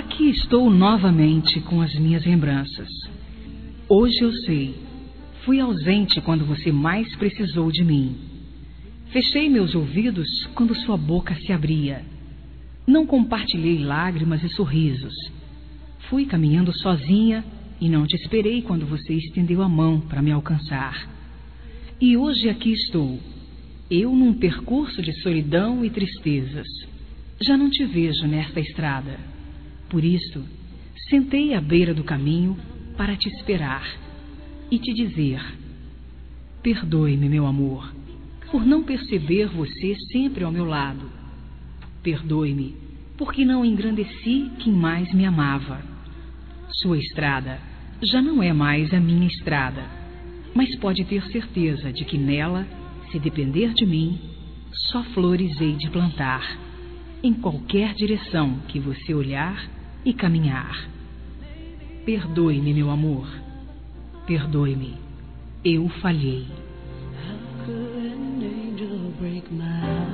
Aqui estou novamente com as minhas lembranças. Hoje eu sei, fui ausente quando você mais precisou de mim. Fechei meus ouvidos quando sua boca se abria. Não compartilhei lágrimas e sorrisos. Fui caminhando sozinha e não te esperei quando você estendeu a mão para me alcançar. E hoje aqui estou, eu num percurso de solidão e tristezas. Já não te vejo nesta estrada. Por isso, sentei à beira do caminho para te esperar e te dizer: perdoe-me, meu amor, por não perceber você sempre ao meu lado. Perdoe-me, porque não engrandeci quem mais me amava. Sua estrada já não é mais a minha estrada, mas pode ter certeza de que nela, se depender de mim, só flores hei de plantar, em qualquer direção que você olhar e caminhar. Perdoe-me, meu amor. Perdoe-me. Eu falhei. How could an angel break my heart?